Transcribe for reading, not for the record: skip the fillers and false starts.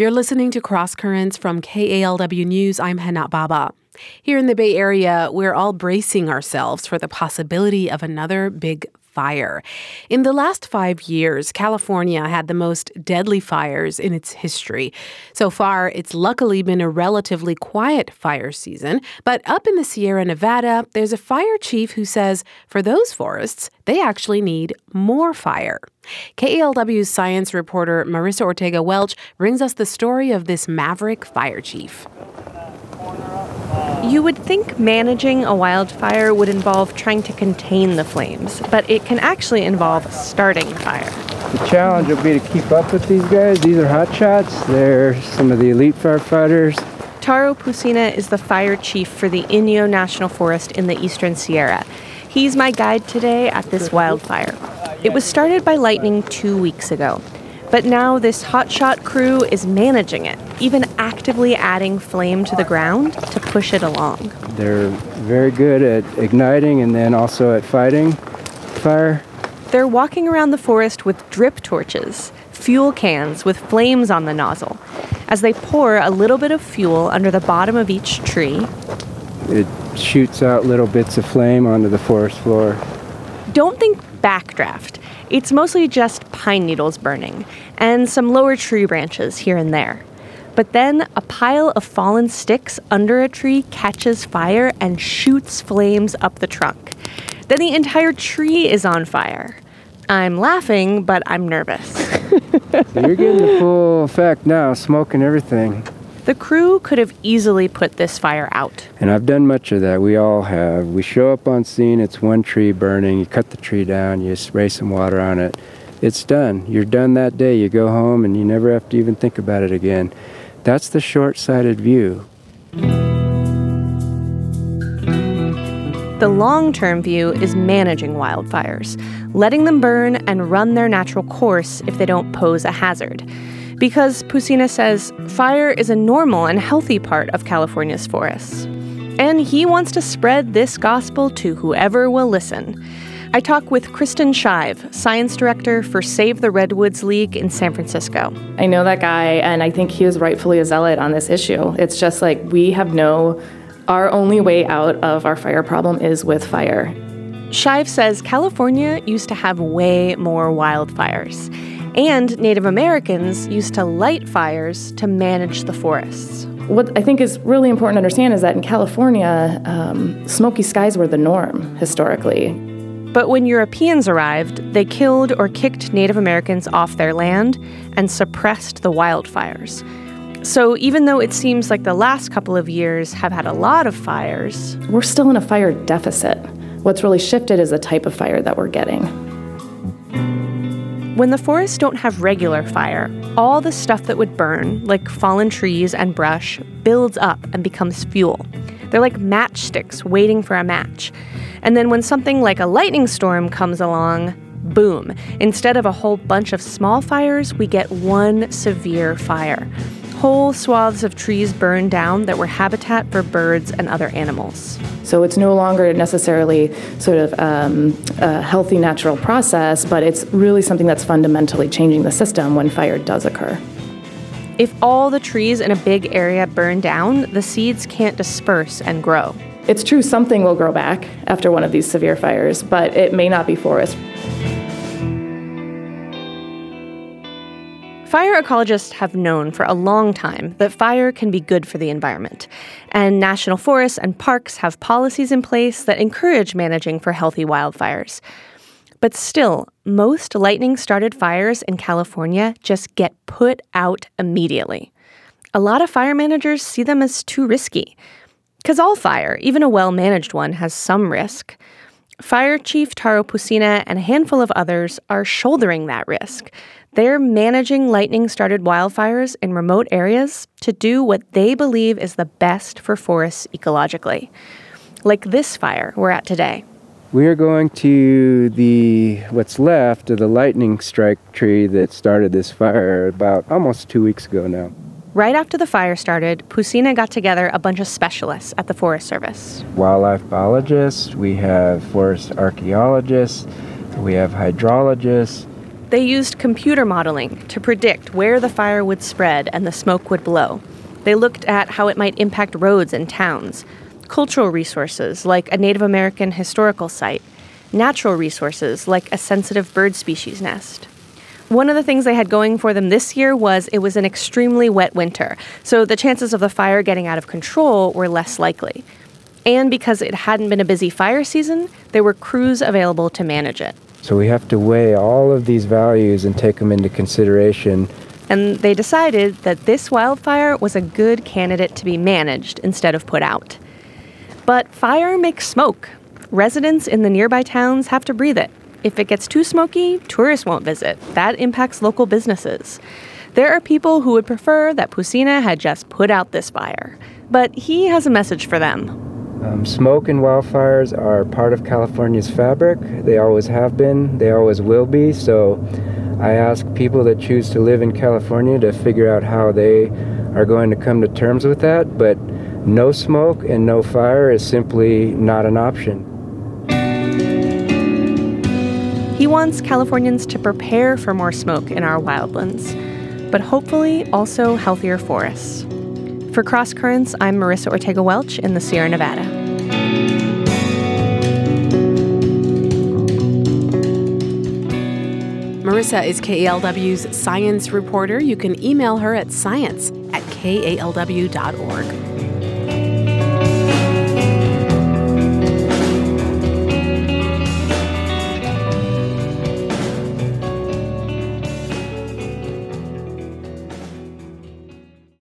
You're listening to Cross Currents from KALW News. I'm Hana Baba. Here in the Bay Area, we're all bracing ourselves for the possibility of another big fire. In the last 5 years, California had the most deadly fires in its history. So far, it's luckily been a relatively quiet fire season. But up in the Sierra Nevada, there's a fire chief who says for those forests, they actually need more fire. KALW's science reporter Marissa Ortega-Welch brings us the story of this maverick fire chief. You would think managing a wildfire would involve trying to contain the flames, but it can actually involve starting a fire. The challenge will be to keep up with these guys. These are hotshots. They're some of the elite firefighters. Taro Pusina is the fire chief for the Inyo National Forest in the Eastern Sierra. He's my guide today at this wildfire. It was started by lightning 2 weeks ago. But now this hotshot crew is managing it, even actively adding flame to the ground to push it along. They're very good at igniting and then also at fighting fire. They're walking around the forest with drip torches, fuel cans with flames on the nozzle. As they pour a little bit of fuel under the bottom of each tree, it shoots out little bits of flame onto the forest floor. Don't think backdraft. It's mostly just pine needles burning and some lower tree branches here and there. But then a pile of fallen sticks under a tree catches fire and shoots flames up the trunk. Then the entire tree is on fire. I'm laughing, but I'm nervous. You're getting the full effect now, smoke and everything. The crew could have easily put this fire out. And I've done much of that. We all have. We show up on scene, it's one tree burning, you cut the tree down, you spray some water on it. It's done. You're done that day. You go home and you never have to even think about it again. That's the short-sighted view. The long-term view is managing wildfires, letting them burn and run their natural course if they don't pose a hazard. Because Pusina says fire is a normal and healthy part of California's forests. And he wants to spread this gospel to whoever will listen. I talk with Kristen Shive, science director for Save the Redwoods League in San Francisco. I know that guy, and I think he is rightfully a zealot on this issue. It's just like our only way out of our fire problem is with fire. Shive says California used to have way more wildfires. And Native Americans used to light fires to manage the forests. What I think is really important to understand is that in California, smoky skies were the norm historically. But when Europeans arrived, they killed or kicked Native Americans off their land and suppressed the wildfires. So even though it seems like the last couple of years have had a lot of fires, we're still in a fire deficit. What's really shifted is the type of fire that we're getting. When the forests don't have regular fire, all the stuff that would burn, like fallen trees and brush, builds up and becomes fuel. They're like matchsticks waiting for a match. And then when something like a lightning storm comes along, boom. Instead of a whole bunch of small fires, we get one severe fire. Whole swaths of trees burn down that were habitat for birds and other animals. So it's no longer necessarily sort of a healthy natural process, but it's really something that's fundamentally changing the system when fire does occur. If all the trees in a big area burn down, the seeds can't disperse and grow. It's true something will grow back after one of these severe fires, but it may not be forest. Fire ecologists have known for a long time that fire can be good for the environment, and national forests and parks have policies in place that encourage managing for healthy wildfires. But still, most lightning-started fires in California just get put out immediately. A lot of fire managers see them as too risky. Because all fire, even a well-managed one, has some risk. Fire Chief Taro Pusina and a handful of others are shouldering that risk. They're managing lightning-started wildfires in remote areas to do what they believe is the best for forests ecologically. Like this fire we're at today. We are going to what's left of the lightning strike tree that started this fire about almost 2 weeks ago now. Right after the fire started, Pusina got together a bunch of specialists at the Forest Service. Wildlife biologists, we have forest archaeologists, we have hydrologists, They used computer modeling to predict where the fire would spread and the smoke would blow. They looked at how it might impact roads and towns, cultural resources like a Native American historical site, natural resources like a sensitive bird species nest. One of the things they had going for them this year was it was an extremely wet winter, so the chances of the fire getting out of control were less likely. And because it hadn't been a busy fire season, there were crews available to manage it. So we have to weigh all of these values and take them into consideration. And they decided that this wildfire was a good candidate to be managed instead of put out. But fire makes smoke. Residents in the nearby towns have to breathe it. If it gets too smoky, tourists won't visit. That impacts local businesses. There are people who would prefer that Pusina had just put out this fire. But he has a message for them. Smoke and wildfires are part of California's fabric. They always have been. They always will be. So I ask people that choose to live in California to figure out how they are going to come to terms with that. But no smoke and no fire is simply not an option. He wants Californians to prepare for more smoke in our wildlands, but hopefully also healthier forests. For Cross Currents, I'm Marissa Ortega-Welch in the Sierra Nevada. Marissa is KALW's science reporter. You can email her at science@kalw.org.